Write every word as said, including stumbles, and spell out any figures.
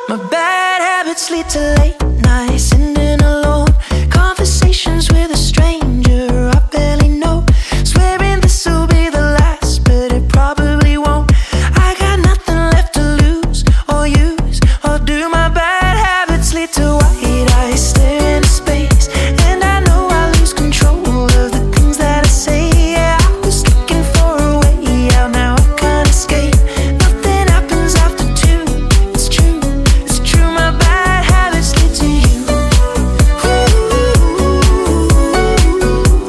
My bad habits lead to late nights and